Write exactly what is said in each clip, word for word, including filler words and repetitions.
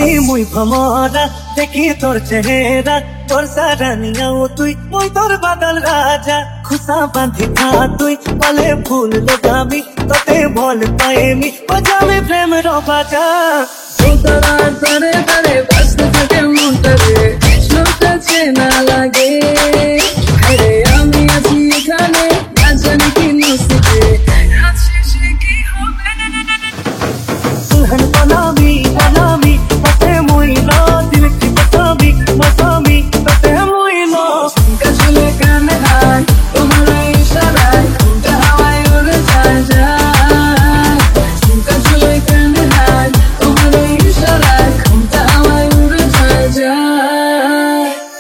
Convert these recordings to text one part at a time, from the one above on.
মুই ভমরা দেখি তোর চেহারা তোর সারানিয়াও তুই মুই তোর বাদল রাজা খুশা বাঁধি খা তুই বলে ফুল লগাবি তোতে ভল পাইমি বাজাবে প্রেম র বাজা তোরা তারে তারে বাজতে থাকে মনটারে শুনতে চেনা লাগে আরে আমি আছি এখানে না জানি কি নসিবে আছে সে কি হবে दुल्हन बनावी बनावी बते मोइलो दिल की बसावी बसावी बते मोइलो गजले कान हाय तुम्हारा इशारा घूमता हवाई उड़ যায় যায় गजले कान हाय तुम्हारा इशारा घूमता हवाई उड़ যায় যায়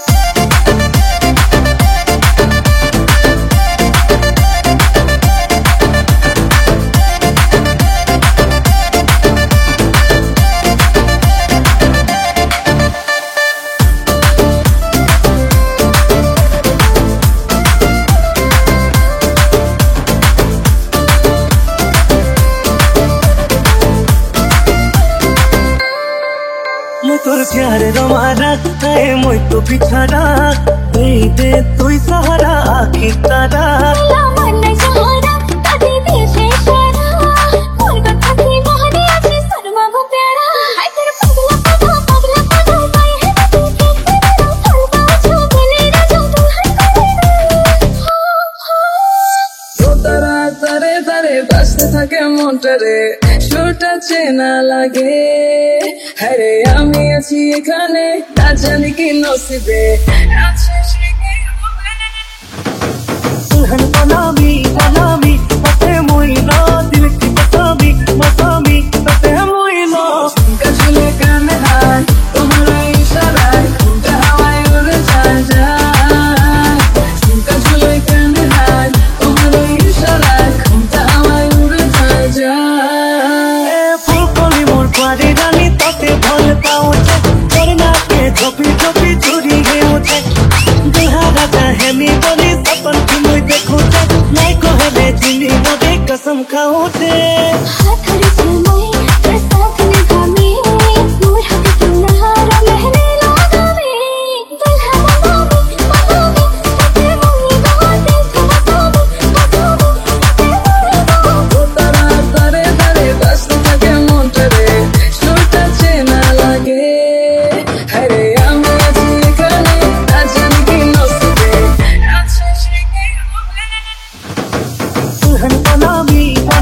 मुई तोर प्यार रमारा है मुई तो बिछारा दे दे तू सहारा आखी तारा मन सहारा कभी भी से सारा मोर कथा की मोहनी आसी शर्मा वो प्यारा हाय तेरे पगला पगला पगला पगला पाए है तू के तेरा थलवा छो बोले रे जो तू है তোরা তারে তারে বাজতে থাকে মনটারে সুরটা চেনা লাগে আরে আমি আছি এখানে না জানি কি নসিবে আছে সে কি হবে दुल्हन बनावी बनावी बते मोइलो दिल की बसावी बसावी बते मोइलो गजले कान हाय तुम्हारा इशारा घूमता हवाई उड़ যায় যায় गजले कान हाय तुम्हारा इशारा घूमता हवाई उड़ যায় যায় ए फुलकली मोर पारी रानी तोते भल पाउछे तोर नाके झोपी झोपी चुरी हेउछे दुल्हा राजा हेमी बनी सपन की मुई देखुछे नहीं कहले जिंदगी मोदे कसम खाउछे हाथ रे चुमई तेरे साथ निभामी मोर हक तू नहारा महने लगावे दुल्हा बनावी बनावी तते मोही बाते बसावी बसावी तते मोही তোরা তারে তারে বাজতে থাকে মনটারে সুরটা চেনা লাগে আরে আমি আছি এখানে না জানি কি নসিবে আছে সে কি হবে दुल्हन बनावी